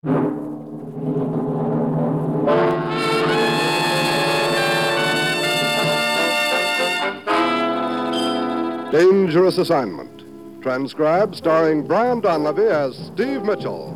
Dangerous Assignment. Transcribed, starring Brian Donlevy as Steve Mitchell.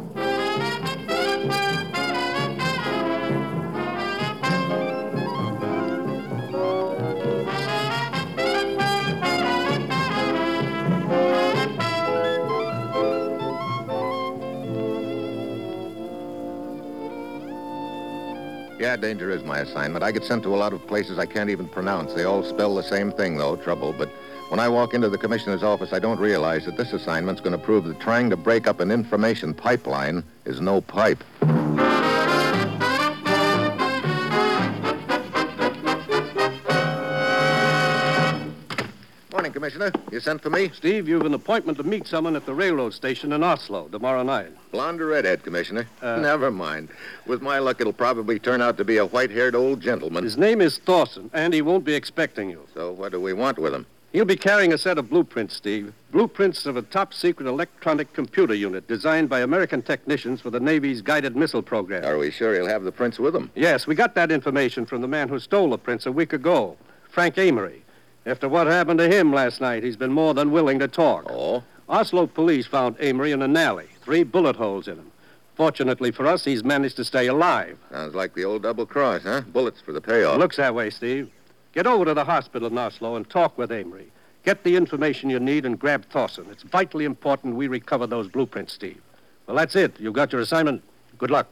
Yeah, danger is my assignment. I get sent to a lot of places I can't even pronounce. They all spell the same thing, though, trouble. But when I walk into the commissioner's office, I don't realize that this assignment's going to prove that trying to break up an information pipeline is no pipe. Morning, Commissioner. You sent for me? Steve, you've an appointment to meet someone at the railroad station in Oslo tomorrow night. Blonde or redhead, Commissioner? Never mind. With my luck, it'll probably turn out to be a white-haired old gentleman. His name is Thorson, and he won't be expecting you. So what do we want with him? He'll be carrying a set of blueprints, Steve. Blueprints of a top-secret electronic computer unit designed by American technicians for the Navy's guided missile program. Are we sure he'll have the prints with him? Yes, we got that information from the man who stole the prints a week ago, Frank Amory. After what happened to him last night, he's been more than willing to talk. Oh? Oslo police found Amory in an alley, 3 bullet holes in him. Fortunately for us, he's managed to stay alive. Sounds like the old double cross, huh? Bullets for the payoff. Looks that way, Steve. Get over to the hospital in Oslo and talk with Amory. Get the information you need and grab Thorson. It's vitally important we recover those blueprints, Steve. Well, that's it. You've got your assignment. Good luck.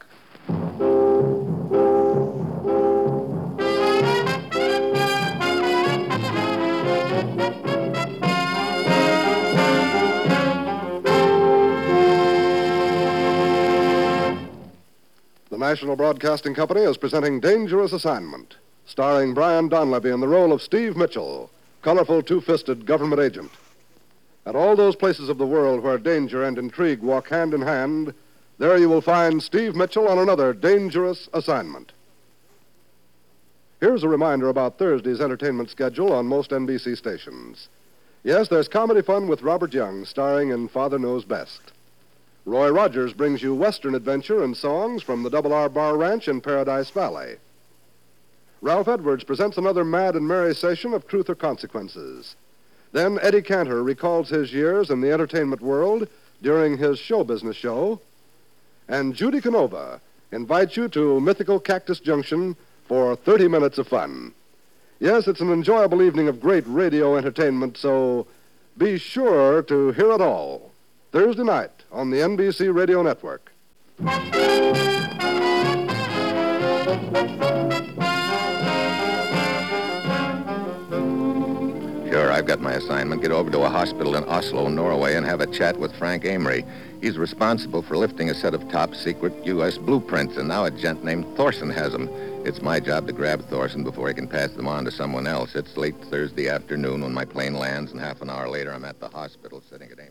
The National Broadcasting Company is presenting Dangerous Assignment, starring Brian Donlevy in the role of Steve Mitchell, colorful two-fisted government agent. At all those places of the world where danger and intrigue walk hand in hand, there you will find Steve Mitchell on another dangerous assignment. Here's a reminder about Thursday's entertainment schedule on most NBC stations. Yes, there's comedy fun with Robert Young, starring in Father Knows Best. Roy Rogers brings you Western adventure and songs from the Double R Bar Ranch in Paradise Valley. Ralph Edwards presents another mad and merry session of Truth or Consequences. Then Eddie Cantor recalls his years in the entertainment world during his show business show. And Judy Canova invites you to mythical Cactus Junction for 30 minutes of fun. Yes, it's an enjoyable evening of great radio entertainment, so be sure to hear it all Thursday night on the NBC Radio Network. Sure, I've got my assignment. Get over to a hospital in Oslo, Norway, and have a chat with Frank Amory. He's responsible for lifting a set of top-secret U.S. blueprints, and now a gent named Thorson has them. It's my job to grab Thorson before he can pass them on to someone else. It's late Thursday afternoon when my plane lands, and half an hour later I'm at the hospital sitting at Amory's.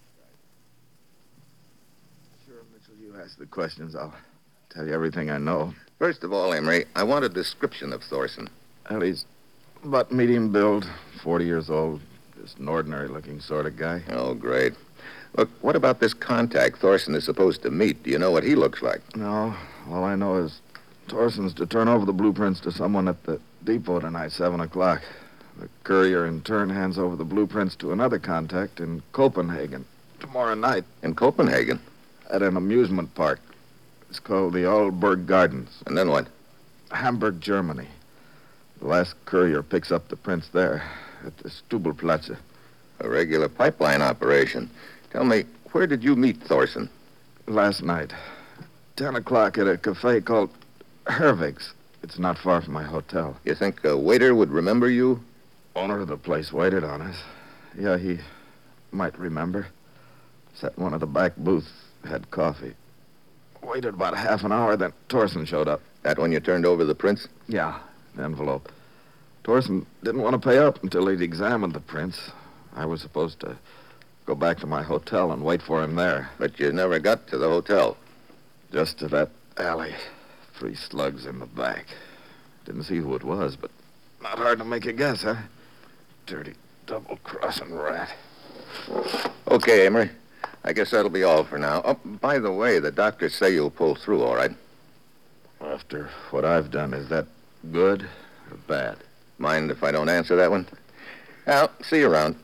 Sure, Mitchell, you ask the questions. I'll tell you everything I know. First of all, Amory, I want a description of Thorson. Well, he's about medium build, 40 years old, just an ordinary-looking sort of guy. Oh, great. Look, what about this contact Thorson is supposed to meet? Do you know what he looks like? No, all I know is Thorson's to turn over the blueprints to someone at the depot tonight, 7 o'clock. The courier in turn hands over the blueprints to another contact in Copenhagen tomorrow night. In Copenhagen? At an amusement park. It's called the Aalborg Gardens. And then what? Hamburg, Germany. The last courier picks up the prints there at the Stubelplatz. A regular pipeline operation. Tell me, where did you meet Thorson? Last night. 10 o'clock at a cafe called Hervig's. It's not far from my hotel. You think a waiter would remember you? Owner of the place waited on us. Yeah, he might remember. Sat in one of the back booths, had coffee. Waited about half an hour, then Thorson showed up. That when you turned over the prints? Yeah, an envelope. Thorson didn't want to pay up until he'd examined the prints. I was supposed to go back to my hotel and wait for him there. But you never got to the hotel. Just to that alley. 3 slugs in the back. Didn't see who it was, but not hard to make a guess, huh? Dirty double-crossing rat. Okay, Amory. I guess that'll be all for now. Oh, by the way, the doctors say you'll pull through, all right? After what I've done, is that good or bad? Mind if I don't answer that one? Well, see you around.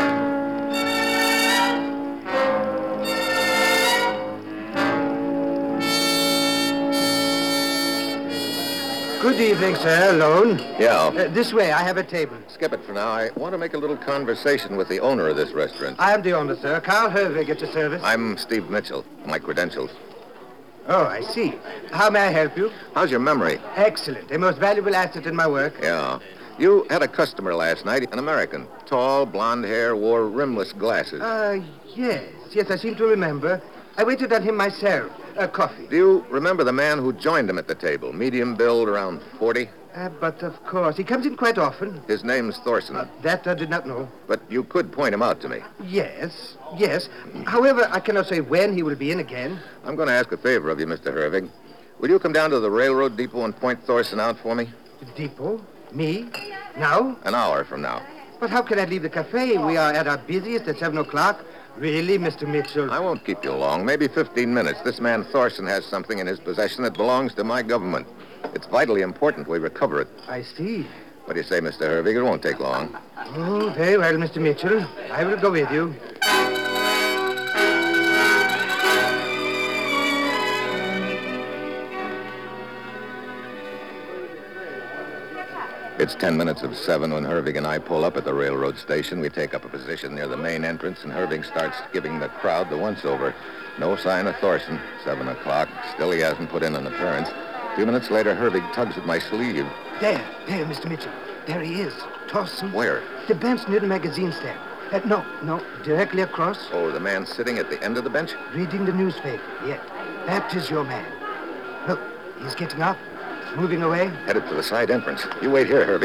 Good evening, sir. Alone? Yeah. This way. I have a table. Skip it for now. I want to make a little conversation with the owner of this restaurant. I am the owner, sir. Carl Hervig at your service. I'm Steve Mitchell. My credentials. Oh, I see. How may I help you? How's your memory? Excellent. A most valuable asset in my work. Yeah. You had a customer last night, an American. Tall, blonde hair, wore rimless glasses. Yes. Yes, I seem to remember. I waited on him myself. Coffee. Do you remember the man who joined him at the table? Medium build, around 40? But of course. He comes in quite often. His name's Thorson. That I did not know. But you could point him out to me. Yes. However, I cannot say when he will be in again. I'm going to ask a favor of you, Mr. Hervig. Will you come down to the railroad depot and point Thorson out for me? Depot? Me? Now? An hour from now. But how can I leave the cafe? We are at our busiest at 7 o'clock. Really, Mr. Mitchell? I won't keep you long. Maybe 15 minutes. This man Thorson has something in his possession that belongs to my government. It's vitally important we recover it. I see. What do you say, Mr. Hervig? It won't take long. Oh, very well, Mr. Mitchell. I will go with you. It's 10 minutes of 7 when Hervig and I pull up at the railroad station. We take up a position near the main entrance, and Hervig starts giving the crowd the once-over. No sign of Thorson. 7 o'clock. Still he hasn't put in an appearance. A few minutes later, Hervig tugs at my sleeve. There, Mr. Mitchell. There he is. Thorson. Where? The bench near the magazine stand. No, directly across. Oh, the man sitting at the end of the bench? Reading the newspaper, yeah. That is your man. Look, he's getting up. Moving away? Headed for the side entrance. You wait here, Hervig.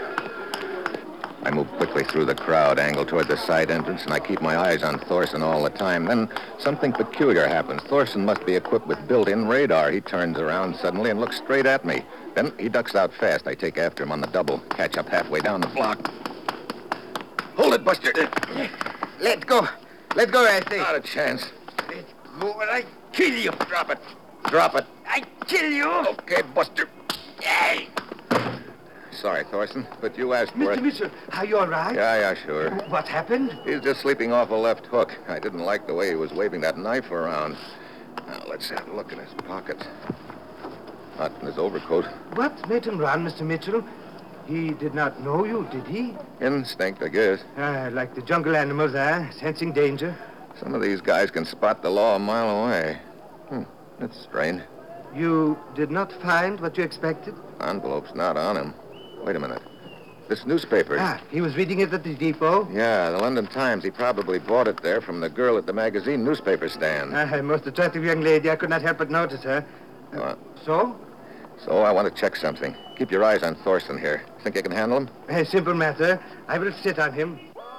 I move quickly through the crowd, angle toward the side entrance, and I keep my eyes on Thorson all the time. Then something peculiar happens. Thorson must be equipped with built-in radar. He turns around suddenly and looks straight at me. Then he ducks out fast. I take after him on the double, catch up halfway down the block. Hold it, Buster. Let go. Let go, I say. Not a chance. Let go or I kill you. Drop it. Drop it. I kill you. Okay, Buster. Yay! Sorry, Thorson, but you asked for Mr. it. Mitchell, are you all right? Yeah, sure. What happened? He's just sleeping off a left hook. I didn't like the way he was waving that knife around. Now, let's have a look in his pockets. Not in his overcoat. What made him run, Mr. Mitchell? He did not know you, did he? Instinct, I guess. Like the jungle animals, sensing danger. Some of these guys can spot the law a mile away. That's strange. You did not find what you expected? Envelope's not on him. Wait a minute. This newspaper. He was reading it at the depot? Yeah, the London Times. He probably bought it there from the girl at the magazine newspaper stand. Most attractive young lady. I could not help but notice her. So? So I want to check something. Keep your eyes on Thorson here. Think you can handle him? A simple matter. I will sit on him.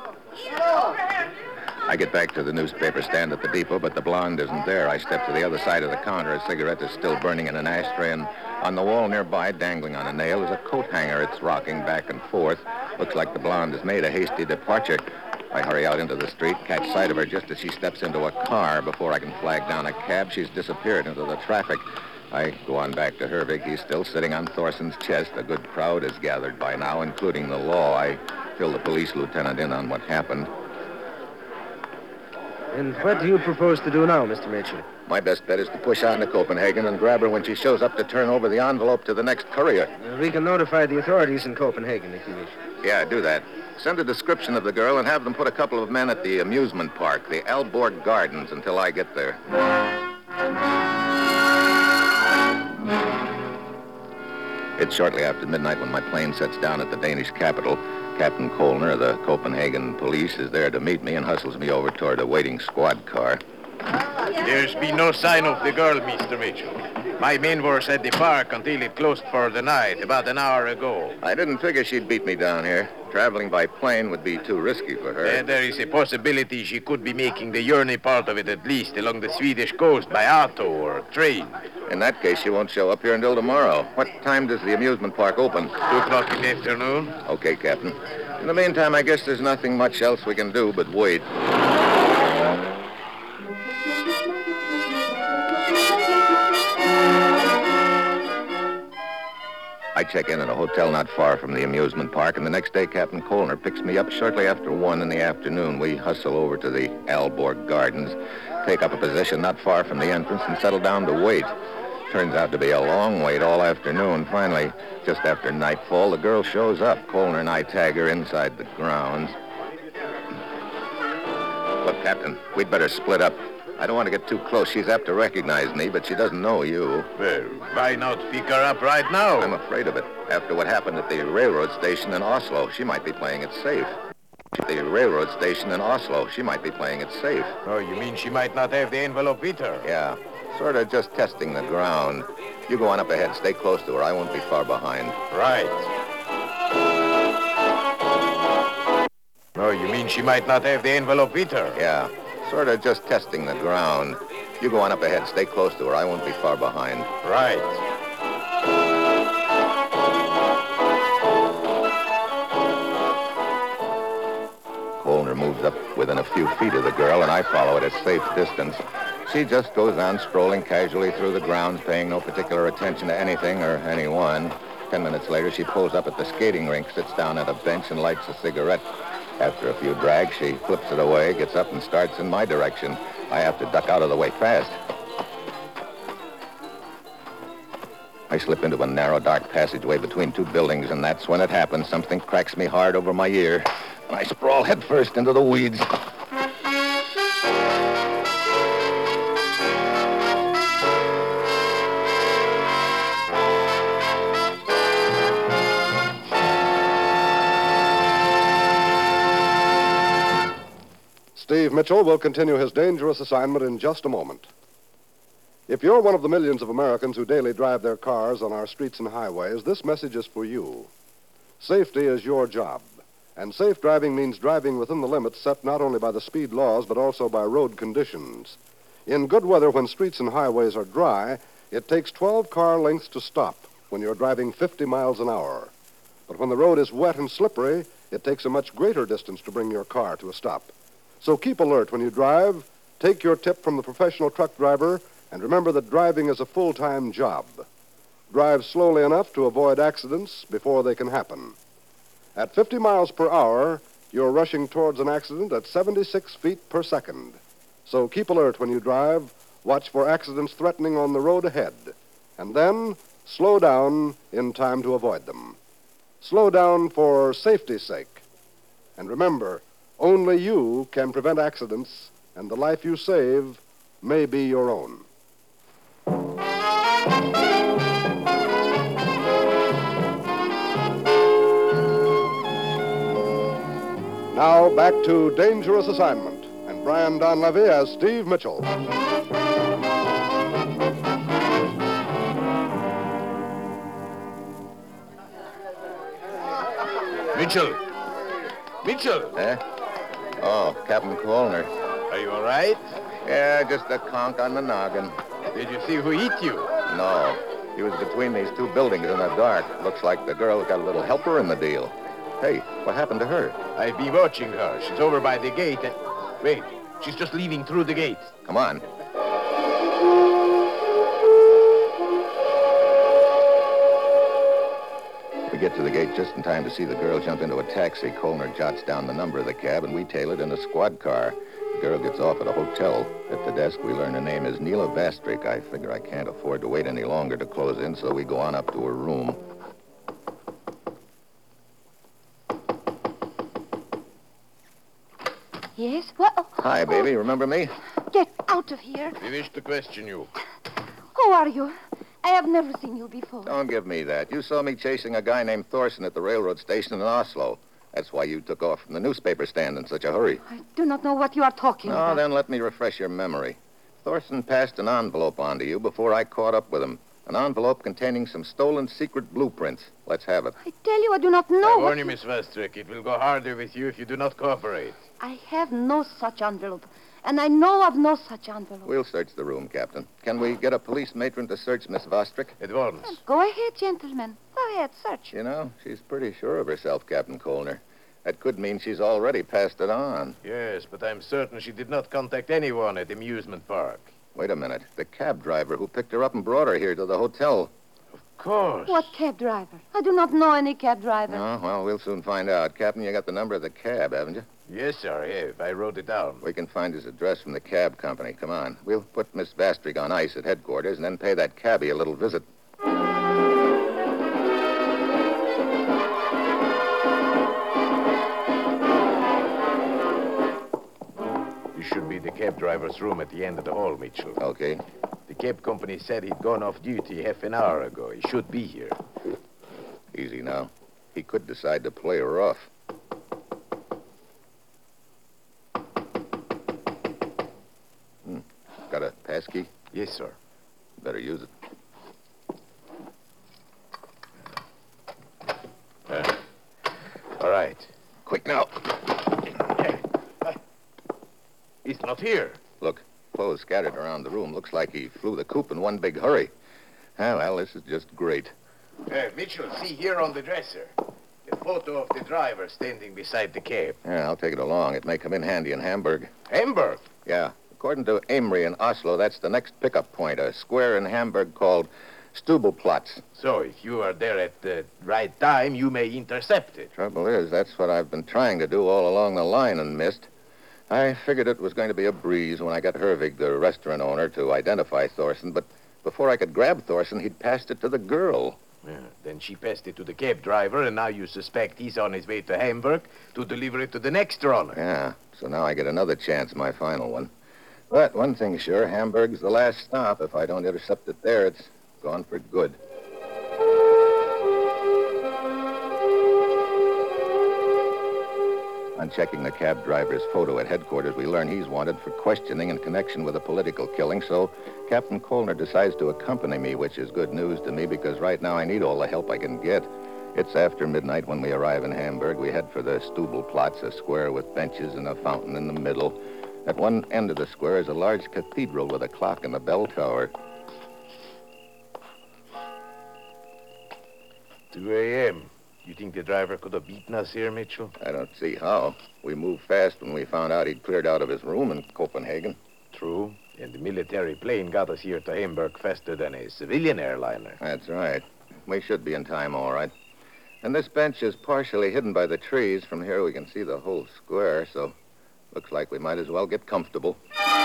I get back to the newspaper stand at the depot, but the blonde isn't there. I step to the other side of the counter. A cigarette is still burning in an ashtray, and on the wall nearby, dangling on a nail, is a coat hanger. It's rocking back and forth. Looks like the blonde has made a hasty departure. I hurry out into the street, catch sight of her just as she steps into a car. Before I can flag down a cab, she's disappeared into the traffic. I go on back to Hervig. He's still sitting on Thorson's chest. A good crowd has gathered by now, including the law. I fill the police lieutenant in on what happened. And what do you propose to do now, Mr. Mitchell? My best bet is to push on to Copenhagen and grab her when she shows up to turn over the envelope to the next courier. We can notify the authorities in Copenhagen if you wish. Yeah, do that. Send a description of the girl and have them put a couple of men at the amusement park, the Alborg Gardens, until I get there. It's shortly after midnight when my plane sets down at the Danish capital. Captain Kolner of the Copenhagen police is there to meet me and hustles me over toward a waiting squad car. There's been no sign of the girl, Mr. Mitchell. My men were at the park until it closed for the night, about an hour ago. I didn't figure she'd beat me down here. Traveling by plane would be too risky for her. And there is a possibility she could be making the journey part of it at least along the Swedish coast by auto or train. In that case, she won't show up here until tomorrow. What time does the amusement park open? 2 o'clock in the afternoon. Okay, Captain. In the meantime, I guess there's nothing much else we can do but wait. I check in at a hotel not far from the amusement park, and the next day Captain Colner picks me up shortly after 1 in the afternoon. We hustle over to the Alborg Gardens, take up a position not far from the entrance, and settle down to wait. Turns out to be a long wait all afternoon. Finally, just after nightfall, the girl shows up. Colner and I tag her inside the grounds. Look, Captain, we'd better split up. I don't want to get too close. She's apt to recognize me, but she doesn't know you. Well, why not pick her up right now? I'm afraid of it. After what happened at the railroad station in Oslo, she might be playing it safe. The railroad station in Oslo, she might be playing it safe. Oh, you mean she might not have the envelope with her? Yeah, sort of just testing the ground. You go on up ahead. Stay close to her. I won't be far behind. Right. Oh, you mean she might not have the envelope with her? Yeah, sort of just testing the ground. You go on up ahead. Stay close to her. I won't be far behind. Right. Colner moves up within a few feet of the girl, and I follow at a safe distance. She just goes on strolling casually through the grounds, paying no particular attention to anything or anyone. 10 minutes later, she pulls up at the skating rink, sits down at a bench, and lights a cigarette. After a few drags, she flips it away, gets up, and starts in my direction. I have to duck out of the way fast. I slip into a narrow, dark passageway between two buildings, and that's when it happens. Something cracks me hard over my ear, and I sprawl headfirst into the weeds. Steve Mitchell will continue his dangerous assignment in just a moment. If you're one of the millions of Americans who daily drive their cars on our streets and highways, this message is for you. Safety is your job, and safe driving means driving within the limits set not only by the speed laws but also by road conditions. In good weather, when streets and highways are dry, it takes 12 car lengths to stop when you're driving 50 miles an hour. But when the road is wet and slippery, it takes a much greater distance to bring your car to a stop. So keep alert when you drive, take your tip from the professional truck driver, and remember that driving is a full-time job. Drive slowly enough to avoid accidents before they can happen. At 50 miles per hour, you're rushing towards an accident at 76 feet per second. So keep alert when you drive, watch for accidents threatening on the road ahead, and then slow down in time to avoid them. Slow down for safety's sake. And remember, only you can prevent accidents, and the life you save may be your own. Now back to Dangerous Assignment, and Brian Donlevy as Steve Mitchell. Mitchell! Mitchell! Eh? Oh, Captain Colner. Are you all right? Yeah, just a conk on the noggin. Did you see who hit you? No. He was between these two buildings in the dark. Looks like the girl got a little helper in the deal. Hey, what happened to her? I've been watching her. She's over by the gate. Wait, she's just leaving through the gate. Come on. We get to the gate just in time to see the girl jump into a taxi. Colner jots down the number of the cab, and we tail it in a squad car. The girl gets off at a hotel. At the desk, we learn her name is Neela Vastrik. I figure I can't afford to wait any longer to close in, so we go on up to her room. Yes? What? Oh, Hi, baby. Remember me? get out of here. We wish to question you. Who are you? I have never seen you before. Don't give me that. You saw me chasing a guy named Thorson at the railroad station in Oslo. That's why you took off from the newspaper stand in such a hurry. I do not know what you are talking No, about. then let me refresh your memory. Thorson passed an envelope on to you before I caught up with him. An envelope containing some stolen secret blueprints. Let's have it. I tell you, I do not know. I warn you, Miss Vastrik, it will go harder with you if you do not cooperate. I have no such envelope, and I know of no such envelope. We'll search the room, Captain. Can we get a police matron to search Miss Vastrik? At once. Go ahead, gentlemen. Go ahead, search. You know, she's pretty sure of herself, Captain Colner. That could mean she's already passed it on. Yes, but I'm certain she did not contact anyone at the amusement park. Wait a minute. The cab driver who picked her up and brought her here to the hotel. Of course. What cab driver? I do not know any cab driver. Oh, well, we'll soon find out. Captain, you got the number of the cab, haven't you? Yes, sir, I have. I wrote it down. We can find his address from the cab company. Come on. We'll put Miss Vastrig on ice at headquarters and then pay that cabbie a little visit. This should be the cab driver's room at the end of the hall, Mitchell. Okay. The cab company said he'd gone off duty half an hour ago. He should be here. Easy now. He could decide to play rough. Got a passkey? Yes, sir. Better use it. All right. Quick now. He's not here. Look, clothes scattered around the room. Looks like he flew the coop in one big hurry. Ah, well, this is just great. Mitchell, see here on the dresser. A photo of the driver standing beside the cab. Yeah, I'll take it along. It may come in handy in Hamburg. Hamburg? Yeah. According to Amory in Oslo, that's the next pickup point, a square in Hamburg called Stubelplatz. So if you are there at the right time, you may intercept it. Trouble is, that's what I've been trying to do all along the line and missed. I figured it was going to be a breeze when I got Hervig, the restaurant owner, to identify Thorson, but before I could grab Thorson, he'd passed it to the girl. Yeah, then she passed it to the cab driver, and now you suspect he's on his way to Hamburg to deliver it to the next runner. Yeah, so now I get another chance, my final one. But one thing's sure, Hamburg's the last stop. If I don't intercept it there, it's gone for good. On checking the cab driver's photo at headquarters, we learn he's wanted for questioning in connection with a political killing, so Captain Kolner decides to accompany me, which is good news to me because right now I need all the help I can get. It's after midnight when we arrive in Hamburg. We head for the Stubelplatz, a square with benches and a fountain in the middle. At one end of the square is a large cathedral with a clock in the bell tower. 2 a.m. You think the driver could have beaten us here, Mitchell? I don't see how. We moved fast when we found out he'd cleared out of his room in Copenhagen. True. And the military plane got us here to Hamburg faster than a civilian airliner. That's right. We should be in time, all right. And this bench is partially hidden by the trees. From here we can see the whole square, so looks like we might as well get comfortable.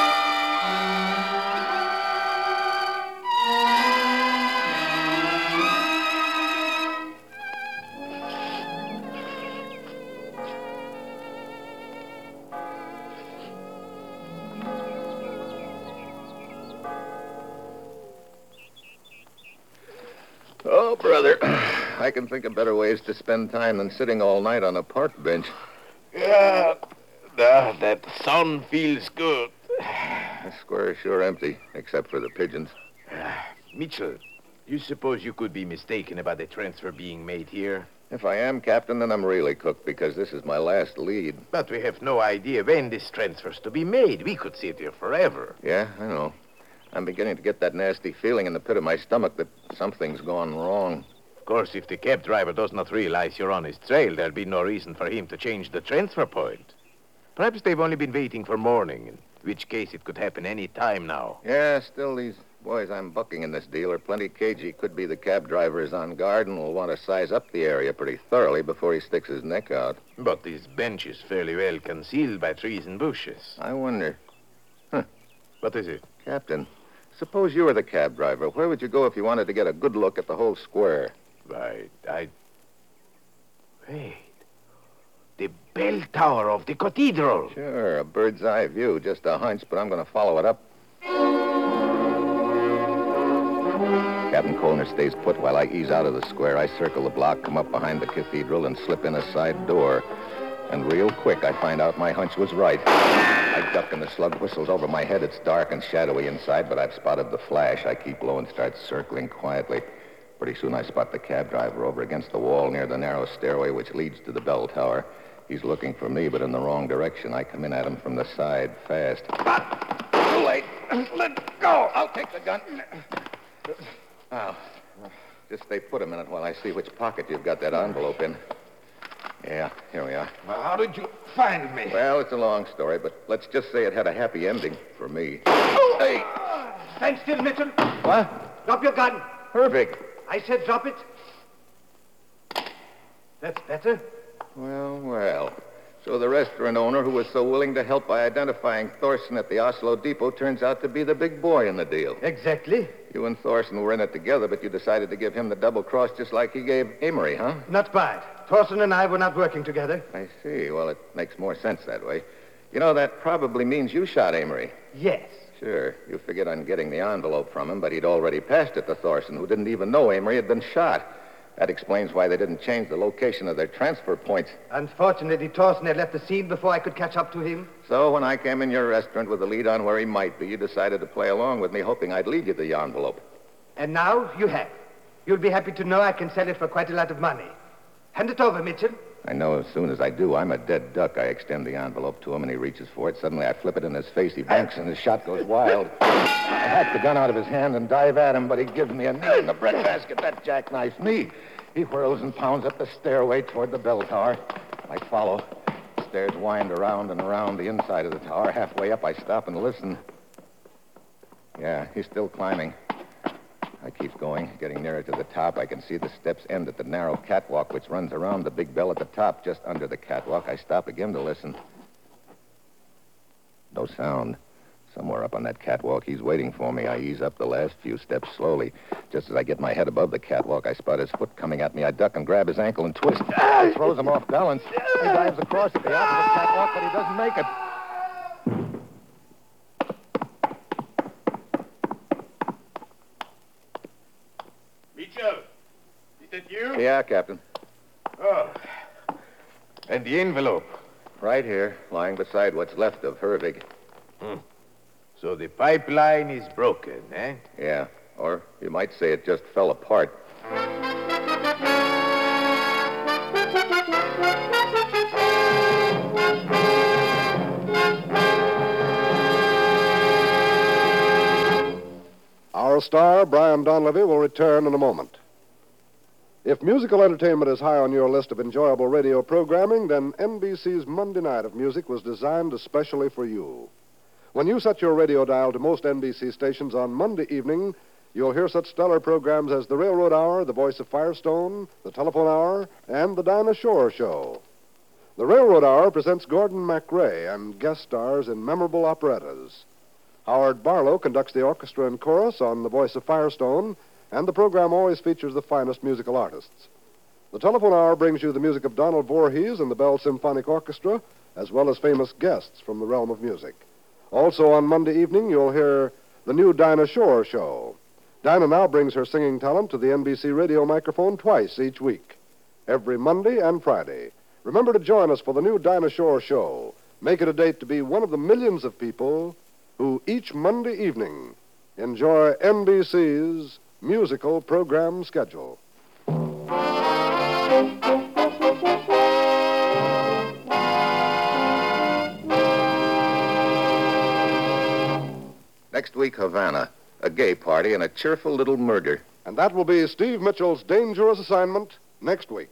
Oh, brother, I can think of better ways to spend time than sitting all night on a park bench. Yeah, that sun feels good. The square is sure empty, except for the pigeons. Mitchell, you suppose you could be mistaken about the transfer being made here? If I am, Captain, then I'm really cooked because this is my last lead. But we have no idea when this transfer's to be made. We could sit here forever. Yeah, I know. I'm beginning to get that nasty feeling in the pit of my stomach that something's gone wrong. Of course, if the cab driver does not realize you're on his trail, there'll be no reason for him to change the transfer point. Perhaps they've only been waiting for morning, in which case it could happen any time now. Yeah, still, these boys I'm bucking in this deal are plenty cagey. Could be the cab driver is on guard and will want to size up the area pretty thoroughly before he sticks his neck out. But this bench is fairly well concealed by trees and bushes. I wonder. What is it? Captain, suppose you were the cab driver. Where would you go if you wanted to get a good look at the whole square? Wait. The bell tower of the cathedral. Sure, a bird's eye view. Just a hunch, but I'm going to follow it up. Captain Kolner stays put while I ease out of the square. I circle the block, come up behind the cathedral, and slip in a side door. And real quick, I find out my hunch was right. I duck and the slug whistles over my head. It's dark and shadowy inside, but I've spotted the flash. I keep low and start circling quietly. Pretty soon I spot the cab driver over against the wall near the narrow stairway which leads to the bell tower. He's looking for me, but in the wrong direction. I come in at him from the side, fast. Too late. Let go. I'll take the gun. Now, just stay put a minute while I see which pocket you've got that envelope in. Yeah, here we are. Well, how did you find me? Well, it's a long story, but let's just say it had a happy ending for me. Oh. Hey! Stand still, Mitchell. What? Drop your gun. Hervig. I said drop it. That's better. Well. So the restaurant owner who was so willing to help by identifying Thorson at the Oslo depot turns out to be the big boy in the deal. Exactly. You and Thorson were in it together, but you decided to give him the double cross just like he gave Amory, huh? Not bad. Thorson and I were not working together. I see. Well, it makes more sense that way. You know, that probably means you shot Amory. Yes. Sure. You figured on getting the envelope from him, but he'd already passed it to Thorson, who didn't even know Amory had been shot. That explains why they didn't change the location of their transfer points. Unfortunately, Thorson had left the scene before I could catch up to him. So when I came in your restaurant with a lead on where he might be, you decided to play along with me, hoping I'd lead you the envelope. And now you have. You'll be happy to know I can sell it for quite a lot of money. Hand it over, Mitchell. I know as soon as I do, I'm a dead duck. I extend the envelope to him, and he reaches for it. Suddenly, I flip it in his face. He banks, and his shot goes wild. I hack the gun out of his hand and dive at him, but he gives me a knee in the breadbasket. That jackknifes me. He whirls and pounds up the stairway toward the bell tower. I follow. The stairs wind around and around the inside of the tower. Halfway up, I stop and listen. Yeah, he's still climbing. I keep going, getting nearer to the top. I can see the steps end at the narrow catwalk, which runs around the big bell at the top, just under the catwalk. I stop again to listen. No sound. Somewhere up on that catwalk, he's waiting for me. I ease up the last few steps slowly. Just as I get my head above the catwalk, I spot his foot coming at me. I duck and grab his ankle and twist. It throws him off balance. He dives across at the opposite catwalk, but he doesn't make it. Mitchell, is that you? Yeah, Captain. Oh. And the envelope? Right here, lying beside what's left of Hervig. So the pipeline is broken, eh? Yeah, or you might say it just fell apart. Our star, Brian Donlevy, will return in a moment. If musical entertainment is high on your list of enjoyable radio programming, then NBC's Monday Night of Music was designed especially for you. When you set your radio dial to most NBC stations on Monday evening, you'll hear such stellar programs as The Railroad Hour, The Voice of Firestone, The Telephone Hour, and The Dinah Shore Show. The Railroad Hour presents Gordon MacRae and guest stars in memorable operettas. Howard Barlow conducts the orchestra and chorus on The Voice of Firestone, and the program always features the finest musical artists. The Telephone Hour brings you the music of Donald Voorhees and the Bell Symphonic Orchestra, as well as famous guests from the realm of music. Also on Monday evening, you'll hear the new Dinah Shore Show. Dinah now brings her singing talent to the NBC radio microphone twice each week, every Monday and Friday. Remember to join us for the new Dinah Shore Show. Make it a date to be one of the millions of people who each Monday evening enjoy NBC's musical program schedule. Next week, Havana. A gay party and a cheerful little murder. And that will be Steve Mitchell's dangerous assignment next week.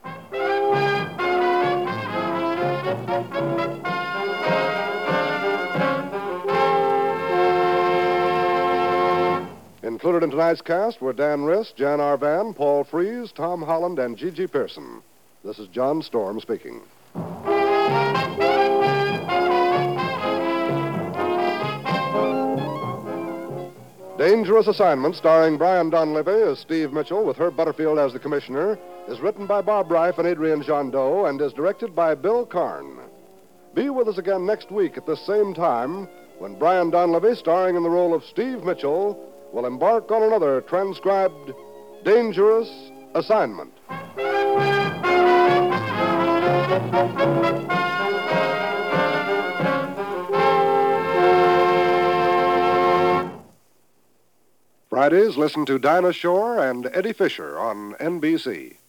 Included in tonight's cast were Dan Riss, Jan Arvan, Paul Frees, Tom Holland, and Gigi Pearson. This is John Storm speaking. Dangerous Assignment, starring Brian Donlevy as Steve Mitchell with Herb Butterfield as the commissioner, is written by Bob Reif and Adrian Jondeau and is directed by Bill Karn. Be with us again next week at this same time when Brian Donlevy, starring in the role of Steve Mitchell, will embark on another transcribed Dangerous Assignment. Fridays, listen to Dinah Shore and Eddie Fisher on NBC.